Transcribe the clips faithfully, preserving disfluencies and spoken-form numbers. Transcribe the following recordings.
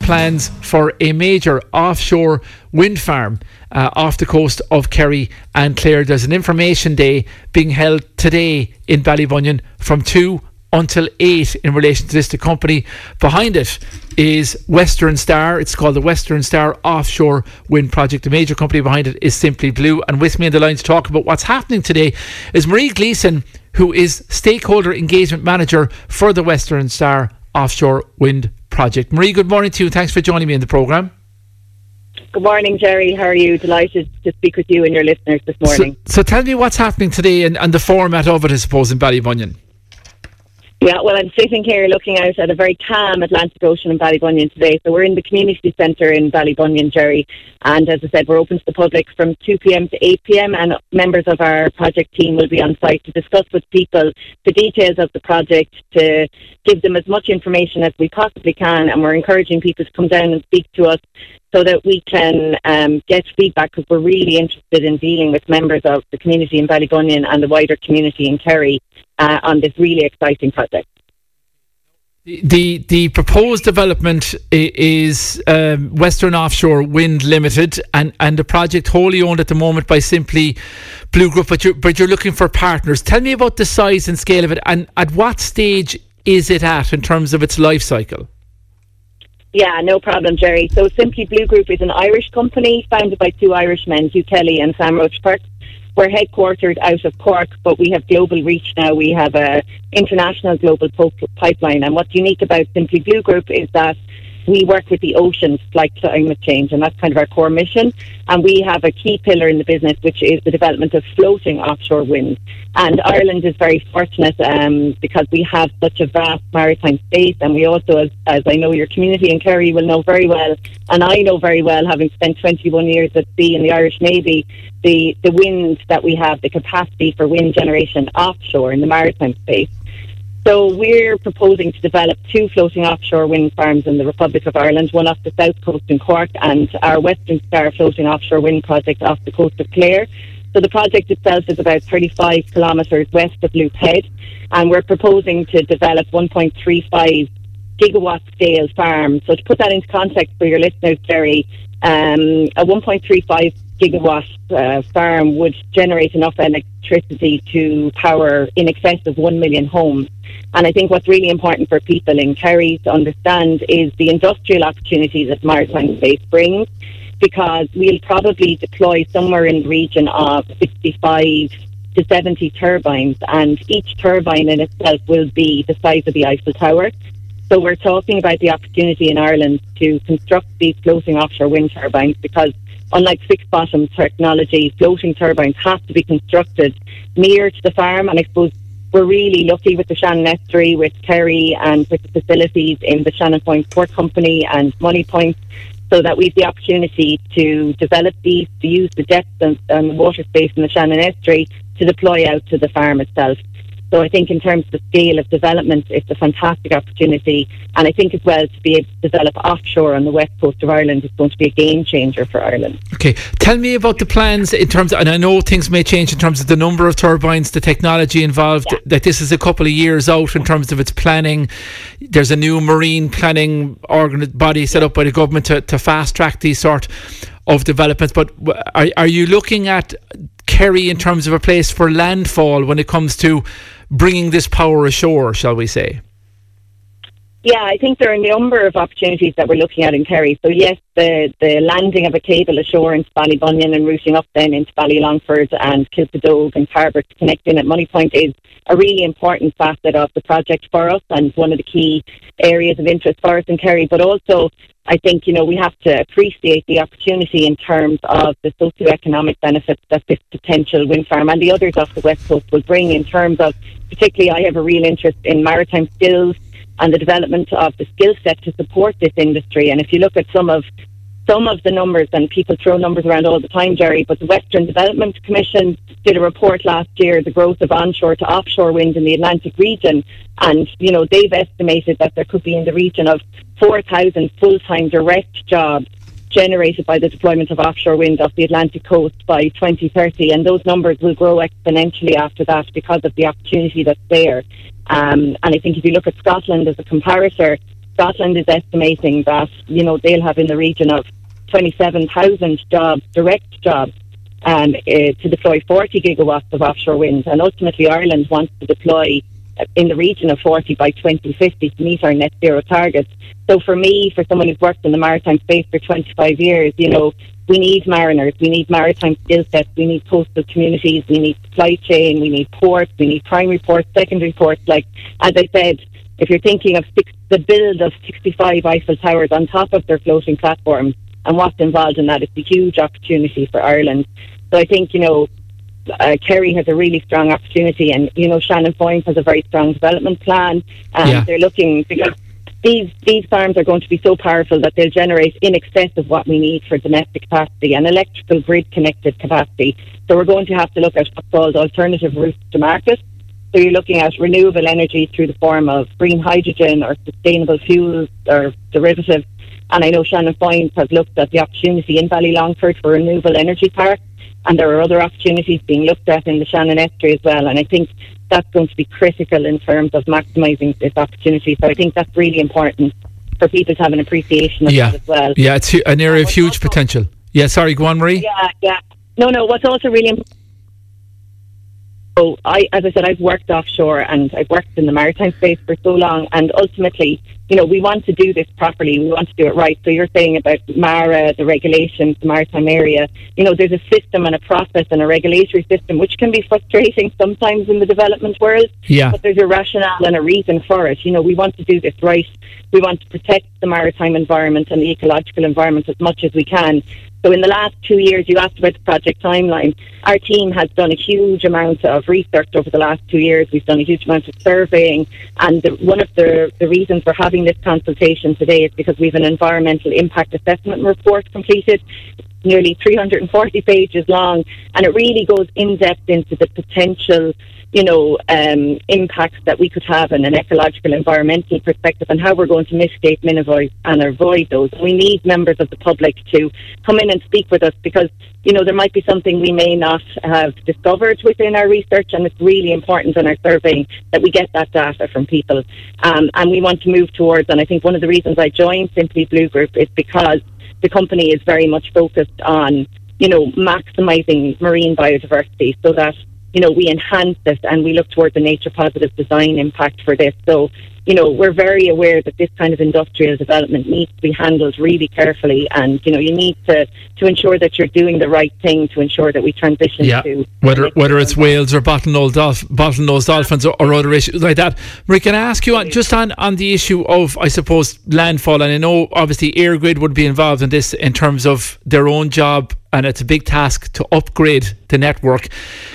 plans for a major offshore wind farm uh, off the coast of Kerry and Clare. There's an information day being held today in Ballybunion from two until eight in relation to this. The company behind it is Western Star. It's called the Western Star Offshore Wind Project. The major company behind it is Simply Blue. And with me on the line to talk about what's happening today is Marie Gleeson, who is Stakeholder Engagement Manager for the Western Star Offshore Wind Project. Marie, good morning to you. Thanks for joining me in the programme. Good morning, Jerry. How are you? Delighted to speak with you and your listeners this morning. So, so tell me what's happening today and, and the format of it, I suppose, in Ballybunion. Yeah, well, I'm sitting here looking out at a very calm Atlantic Ocean in Ballybunion today. So we're in the community centre in Ballybunion, Jerry. And as I said, we're open to the public from two p.m. to eight p.m. and members of our project team will be on site to discuss with people the details of the project, to give them as much information as we possibly can. And we're encouraging people to come down and speak to us so that we can um, get feedback, because we're really interested in dealing with members of the community in Ballybunion and the wider community in Kerry Uh, on this really exciting project. The the proposed development is um, Western Offshore Wind Limited, and, and the project wholly owned at the moment by Simply Blue Group, but you're, but you're looking for partners. Tell me about the size and scale of it, and at what stage is it at in terms of its life cycle? Yeah, no problem, Jerry. So Simply Blue Group is an Irish company founded by two Irishmen, Hugh Kelly and Sam Rochefort. We're headquartered out of Cork, but we have global reach now. We have a international global po- pipeline. And what's unique about Simply Blue Group is that we work with the oceans to fight climate change, and that's kind of our core mission. And we have a key pillar in the business, which is the development of floating offshore wind. And Ireland is very fortunate um, because we have such a vast maritime space, and we also, as, as I know your community in Kerry will know very well, and I know very well, having spent twenty-one years at sea in the Irish Navy, the, the wind that we have, the capacity for wind generation offshore in the maritime space. So we're proposing to develop two floating offshore wind farms in the Republic of Ireland, one off the south coast in Cork and our Western Star floating offshore wind project off the coast of Clare. So the project itself is about thirty-five kilometres west of Loop Head, and we're proposing to develop one point three five gigawatt scale farm. So to put that into context for your listeners, Jerry, um, a one point three five gigawatt uh, farm would generate enough electricity to power in excess of one million homes. And I think what's really important for people in Kerry to understand is the industrial opportunity that maritime space brings, because we'll probably deploy somewhere in the region of sixty-five to seventy turbines, and each turbine in itself will be the size of the Eiffel Tower. So we're talking about the opportunity in Ireland to construct these floating offshore wind turbines, because unlike fixed bottom technology, floating turbines have to be constructed near to the farm. And I suppose we're really lucky with the Shannon Estuary, with Kerry, and with the facilities in the Shannon Point Port Company and Money Point, so that we have the opportunity to develop these, to use the depth and, and water space in the Shannon Estuary to deploy out to the farm itself. So I think in terms of the scale of development, it's a fantastic opportunity. And I think as well, to be able to develop offshore on the west coast of Ireland is going to be a game changer for Ireland. Okay, tell me about the plans in terms of, and I know things may change in terms of the number of turbines, the technology involved, yeah. that this is a couple of years out in terms of its planning. There's a new marine planning organ body set up by the government to, to fast track these sort of developments. But are, are you looking at Kerry in terms of a place for landfall when it comes to bringing this power ashore, shall we say? Yeah, I think there are a number of opportunities that we're looking at in Kerry. So yes, the, the landing of a cable ashore into Ballybunion and routing up then into Ballylongford and Kilpadogue and Carver to connect in at Moneypoint is a really important facet of the project for us, and one of the key areas of interest for us in Kerry. But also, I think, you know, we have to appreciate the opportunity in terms of the socio-economic benefits that this potential wind farm and the others off the west coast will bring, in terms of, particularly I have a real interest in maritime skills and the development of the skill set to support this industry. And if you look at some of some of the numbers, and people throw numbers around all the time, Jerry, but the Western Development Commission did a report last year, the growth of onshore to offshore wind in the Atlantic region, and, you know, they've estimated that there could be in the region of four thousand full-time direct jobs generated by the deployment of offshore wind off the Atlantic coast by twenty thirty, and those numbers will grow exponentially after that because of the opportunity that's there. Um, and I think if you look at Scotland as a comparator, Scotland is estimating that, you know, they'll have in the region of twenty-seven thousand jobs, direct jobs, um, uh, to deploy forty gigawatts of offshore wind. And ultimately, Ireland wants to deploy in the region of forty by twenty fifty to meet our net zero targets. So for me, for someone who's worked in the maritime space for twenty-five years, you know, we need mariners, we need maritime skill sets, we need coastal communities, we need supply chain, we need ports, we need primary ports, secondary ports. Like, as I said, if you're thinking of six, the build of sixty-five Eiffel Towers on top of their floating platforms and what's involved in that, it's a huge opportunity for Ireland. So I think, you know, uh, Kerry has a really strong opportunity, and, you know, Shannon Point has a very strong development plan, and yeah. they're looking, because these these farms are going to be so powerful that they'll generate in excess of what we need for domestic capacity and electrical grid connected capacity. So we're going to have to look at what's called alternative routes to market. So you're looking at renewable energy through the form of green hydrogen or sustainable fuels or derivatives. And I know Shannon Point has looked at the opportunity in Ballylongford for renewable energy parks, and there are other opportunities being looked at in the Shannon Estuary as well. And I think that's going to be critical in terms of maximising this opportunity. So I think that's really important for people to have an appreciation of yeah. that as well. Yeah, it's an area of huge also, potential. Yeah, sorry, go on, Marie. Yeah, yeah. No, no, what's also really important, so I, as I said, I've worked offshore and I've worked in the maritime space for so long, and ultimately, you know, we want to do this properly. We want to do it right. So you're saying about MARA, the regulations, the maritime area. You know, there's a system and a process and a regulatory system which can be frustrating sometimes in the development world. Yeah. But there's a rationale and a reason for it. You know, we want to do this right. We want to protect the maritime environment and the ecological environment as much as we can. So in the last two years, you asked about the project timeline. Our team has done a huge amount of research over the last two years. We've done a huge amount of surveying. And the, one of the, the reasons for having this consultation today is because we have an environmental impact assessment report completed, nearly three hundred forty pages long. And it really goes in depth into the potential, you know, um, impacts that we could have in an ecological, environmental perspective, and how we're going to mitigate, minimize and avoid those. We need members of the public to come in and speak with us, because, you know, there might be something we may not have discovered within our research, and it's really important in our surveying that we get that data from people. Um, and we want to move towards, and I think one of the reasons I joined Simply Blue Group is because the company is very much focused on, you know, maximising marine biodiversity, so that, you know, we enhance it and we look towards the nature positive design impact for this. So, you know, we're very aware that this kind of industrial development needs to be handled really carefully, and, you know, you need to, to ensure that you're doing the right thing to ensure that we transition yeah. to... Whether whether it's whales or bottlenose, dolph- bottlenose dolphins or, or other issues like that. Marie, can I ask you, on, just on, on the issue of, I suppose, landfall, and I know obviously EirGrid would be involved in this in terms of their own job, and it's a big task to upgrade the network.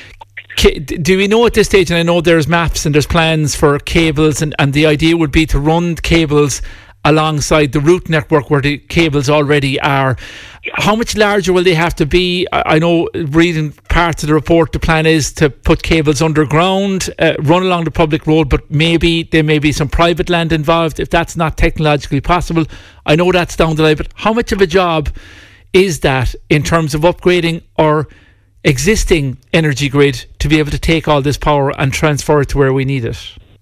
Do we know at this stage, and I know there's maps and there's plans for cables, and, and the idea would be to run cables alongside the route network where the cables already are. How much larger will they have to be? I, I know, reading parts of the report, the plan is to put cables underground, uh, run along the public road, but maybe there may be some private land involved if that's not technologically possible. I know that's down the line, but how much of a job is that in terms of upgrading or existing energy grid to be able to take all this power and transfer it to where we need it?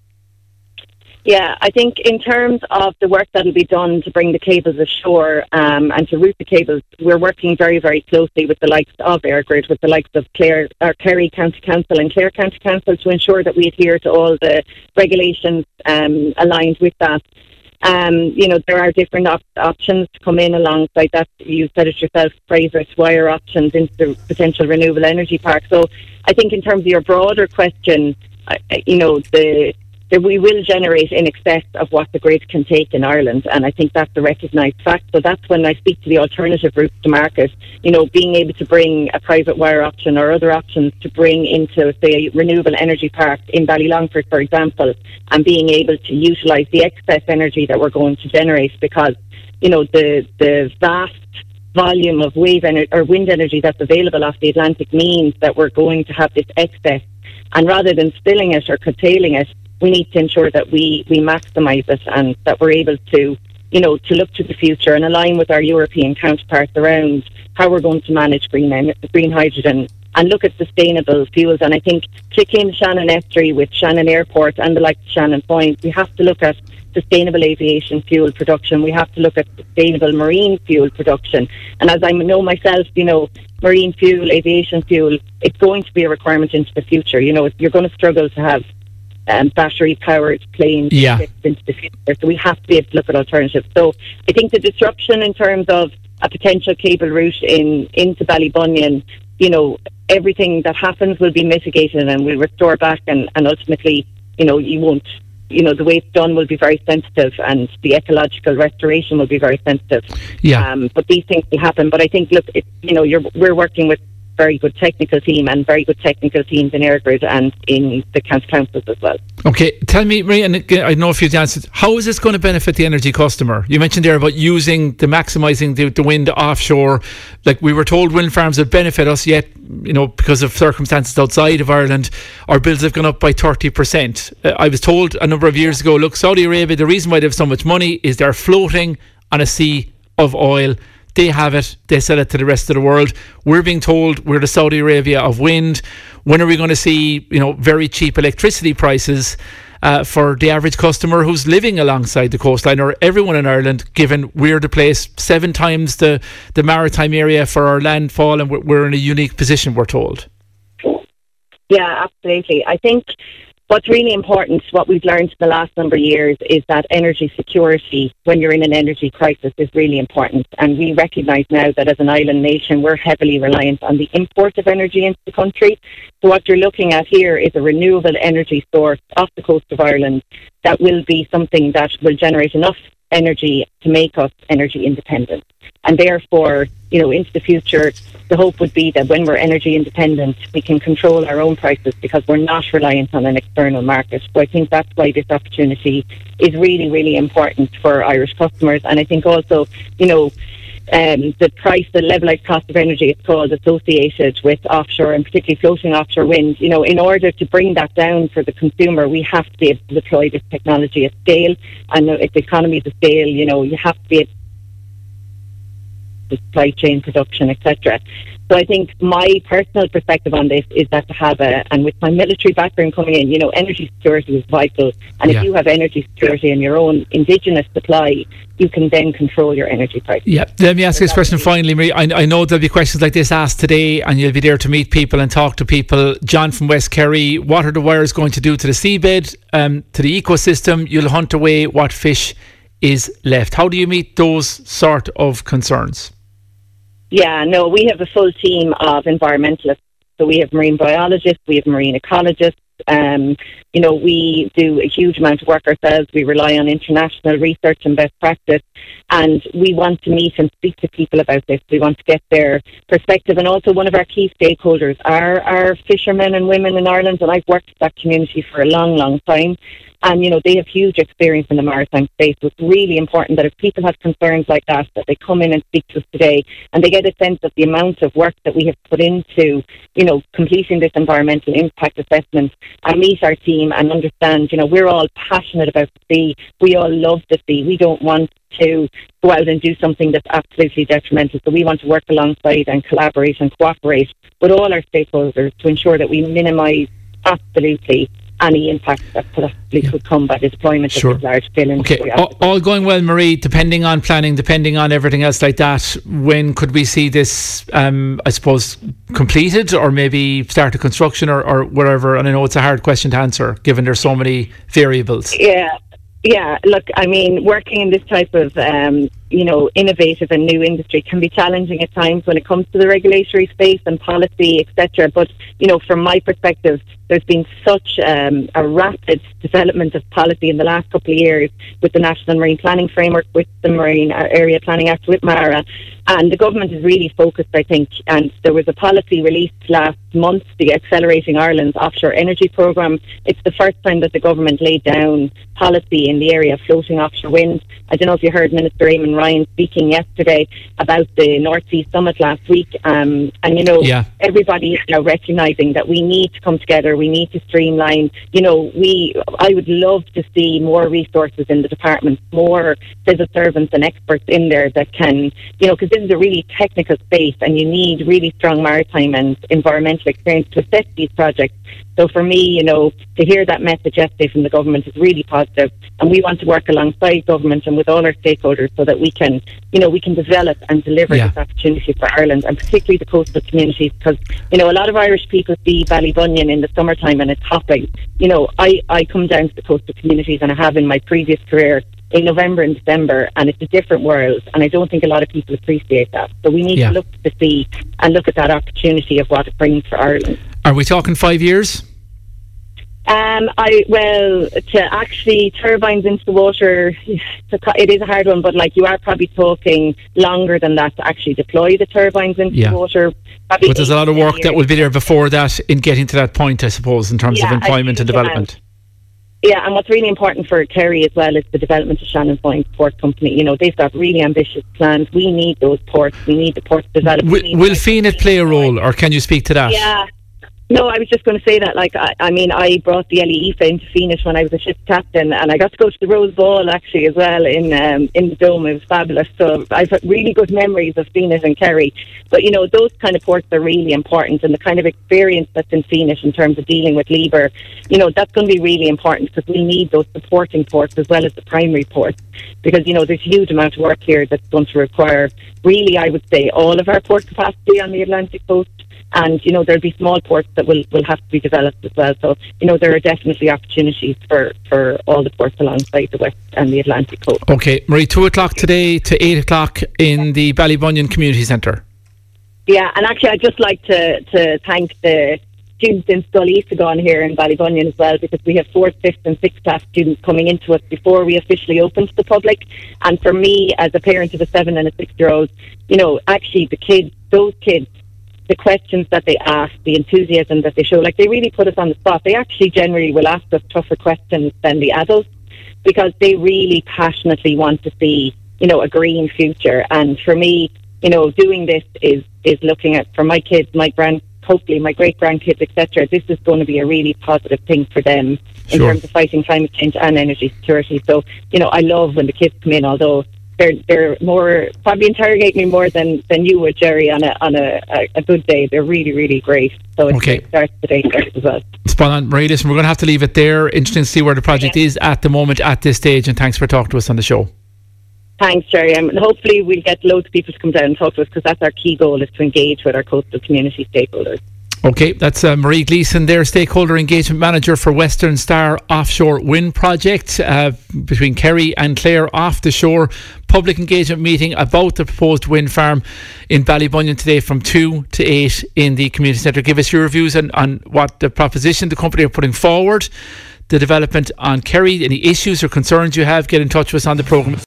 Yeah, I think in terms of the work that will be done to bring the cables ashore um, and to route the cables, we're working very, very closely with the likes of EirGrid, with the likes of Clare, or Kerry County Council and Clare County Council, to ensure that we adhere to all the regulations um, aligned with that. Um, you know, there are different op- options to come in alongside that. You said it yourself, Fraser Swire options into the potential renewable energy park. So I think in terms of your broader question, uh, you know, the, the we will generate in excess of what the grid can take in Ireland, and I think that's a recognised fact. So that's when I speak to the alternative routes to market, you know, being able to bring a private wire option or other options to bring into, say, a renewable energy park in Ballylongford, for example, and being able to utilise the excess energy that we're going to generate, because, you know, the the vast volume of wave energy or wind energy that's available off the Atlantic means that we're going to have this excess, and rather than spilling it or curtailing it, we need to ensure that we, we maximise it, and that we're able to, you know, to look to the future and align with our European counterparts around how we're going to manage green green hydrogen and look at sustainable fuels. And I think, particularly in the Shannon Estuary with Shannon Airport and the likes of Shannon Point, we have to look at sustainable aviation fuel production. We have to look at sustainable marine fuel production. And as I know myself, you know, marine fuel, aviation fuel, it's going to be a requirement into the future. You know, you're going to struggle to have um, battery-powered planes yeah. into the future. So we have to be able to look at alternatives. So I think the disruption in terms of a potential cable route in into Ballybunion, you know, everything that happens will be mitigated and will restore back, and, and ultimately, you know, you won't, you know, the way it's done will be very sensitive, and the ecological restoration will be very sensitive. Yeah. Um, but these things will happen. But I think, look, it, you know, you're we're working with very good technical team and very good technical teams in EirGrid and in the county councils as well. Okay, tell me, Marie, and again, I don't know if you've answered, how is this going to benefit the energy customer? You mentioned there about using the maximising the, the wind offshore. Like, we were told wind farms would benefit us, yet, you know, because of circumstances outside of Ireland, our bills have gone up by thirty percent. Uh, I was told a number of years ago, look, Saudi Arabia, the reason why they have so much money is they're floating on a sea of oil. They have it, they sell it to the rest of the world. We're being told we're the Saudi Arabia of wind. When are we going to see, you know, very cheap electricity prices uh, for the average customer who's living alongside the coastline, or everyone in Ireland, given we're the place seven times the, the maritime area for our landfall, and we're, we're in a unique position, we're told? Yeah, absolutely. I think what's really important, what we've learned in the last number of years, is that energy security, when you're in an energy crisis, is really important. And we recognise now that as an island nation, we're heavily reliant on the import of energy into the country. So what you're looking at here is a renewable energy source off the coast of Ireland that will be something that will generate enough energy to make us energy independent. And therefore, you know, into the future, the hope would be that when we're energy independent, we can control our own prices because we're not reliant on an external market. So I think that's why this opportunity is really, really important for Irish customers. And I think also, you know, um, the price, the levelised cost of energy, it's called, associated with offshore and particularly floating offshore wind. You know, in order to bring that down for the consumer, we have to be able to deploy this technology at scale. And it's economies of scale, you know, you have to be able to supply chain production, et cetera. So I think my personal perspective on this is that to have a, and with my military background coming in, you know, energy security is vital. And yeah. if you have energy security in your own indigenous supply, you can then control your energy price. Yeah, let me ask so this question finally, Marie. I, I know there'll be questions like this asked today, and you'll be there to meet people and talk to people. John from West Kerry, what are the wires going to do to the seabed, um, to the ecosystem? You'll hunt away what fish is left. How do you meet those sort of concerns? Yeah, no, we have a full team of environmentalists. So we have marine biologists, we have marine ecologists. Um, you know, we do a huge amount of work ourselves. We rely on international research and best practice. And we want to meet and speak to people about this. We want to get their perspective. And also one of our key stakeholders are our fishermen and women in Ireland. And I've worked with that community for a long, long time. And, you know, they have huge experience in the maritime space. So it's really important that if people have concerns like that, that they come in and speak to us today and they get a sense of the amount of work that we have put into, you know, completing this environmental impact assessment, and meet our team and understand, you know, we're all passionate about the sea. We all love the sea. We don't want to go out and do something that's absolutely detrimental. So we want to work alongside and collaborate and cooperate with all our stakeholders to ensure that we minimise absolutely any impact that possibly yeah. could come by the deployment sure. of this large-scale industry. Okay, all, all going well, Marie, depending on planning, depending on everything else like that, when could we see this, um, I suppose, completed, or maybe start a construction, or, or whatever? And I know it's a hard question to answer, given there's so many variables. Yeah, yeah, look, I mean, working in this type of, um, you know, innovative and new industry can be challenging at times when it comes to the regulatory space and policy, et cetera. But, you know, from my perspective, there's been such um, a rapid development of policy in the last couple of years with the National Marine Planning Framework, with the Marine Area Planning Act, with MARA. And the government is really focused, I think. And there was a policy released last month, the Accelerating Ireland's Offshore Energy Programme. It's the first time that the government laid down policy in the area of floating offshore wind. I don't know if you heard Minister Eamon Ryan speaking yesterday about the North Sea Summit last week. Um, and, you know, yeah. everybody is now recognising that we need to come together. We need to streamline. You know, we. I would love to see more resources in the department, more civil servants and experts in there that can, you know, because this is a really technical space and you need really strong maritime and environmental experience to assess these projects. So for me, you know, to hear that message yesterday from the government is really positive, and we want to work alongside government and with all our stakeholders so that we can, you know, we can develop and deliver Yeah. this opportunity for Ireland, and particularly the coastal communities, because, you know, a lot of Irish people see Ballybunion in the summertime and it's hopping. You know, I, I come down to the coastal communities, and I have in my previous career, in November and December, and it's a different world, and I don't think a lot of people appreciate that. So we need Yeah. to look to see and look at that opportunity of what it brings for Ireland. Are we talking five years? Um, I well, to actually turbines into the water, it is a hard one, but like you are probably talking longer than that to actually deploy the turbines into Yeah. the water. Probably But there's a lot of work that will be there before that in getting to that point, I suppose, in terms Yeah, of I employment and think it development. Yeah, and what's really important for Kerry as well is the development of Shannon Point Port Company. You know, they've got really ambitious plans. We need those ports. We need the ports developed. Will, will Fenit play a role, or can you speak to that? Yeah. No, I was just going to say that, like, I, I mean, I brought the L E I F A into Phoenix when I was a ship captain, and I got to go to the Rose Ball, actually, as well, in um, in the Dome. It was fabulous. So I've got really good memories of Phoenix and Kerry. But, you know, those kind of ports are really important, and the kind of experience that's in Phoenix in terms of dealing with Lever, you know, that's going to be really important, because we need those supporting ports as well as the primary ports. Because, you know, there's a huge amount of work here that's going to require, really, I would say, all of our port capacity on the Atlantic coast. And, you know, there'll be small ports that will, will have to be developed as well. So, you know, there are definitely opportunities for, for all the ports alongside the West and the Atlantic coast. Okay, Marie, two o'clock today to eight o'clock in the Ballybunion Community Centre. Yeah, and actually I'd just like to, to thank the students in Scully to go on here in Ballybunion as well, because we have fourth, fifth and sixth class students coming into us before we officially open to the public. And for me, as a parent of a seven and a six-year-old, you know, actually the kids, those kids, the questions that they ask, the enthusiasm that they show, like they really put us on the spot. They actually generally will ask us tougher questions than the adults, because they really passionately want to see, you know, a green future. And for me, you know, doing this is, is looking at, for my kids, my grand, hopefully my great-grandkids, et cetera, this is going to be a really positive thing for them in Sure. terms of fighting climate change and energy security. So, you know, I love when the kids come in, although They're, they're more, probably interrogate me more than, than you would, Jerry, on a on a, a, a good day. They're really, really great. So it's Okay. a great start to the day there as well. Spot on. Marie, listen, we're going to have to leave it there. Interesting to see where the project Okay. is at the moment, at this stage, and thanks for talking to us on the show. Thanks, Jerry. Um, and hopefully we'll get loads of people to come down and talk to us, because that's our key goal, is to engage with our coastal community stakeholders. Okay, that's uh, Marie Gleeson there, Stakeholder Engagement Manager for Western Star Offshore Wind Project, uh, between Kerry and Clare off the shore. Public engagement meeting about the proposed wind farm in Ballybunion today from two to eight in the community centre. Give us your reviews on, on what the proposition the company are putting forward, the development on Kerry, any issues or concerns you have, get in touch with us on the programme.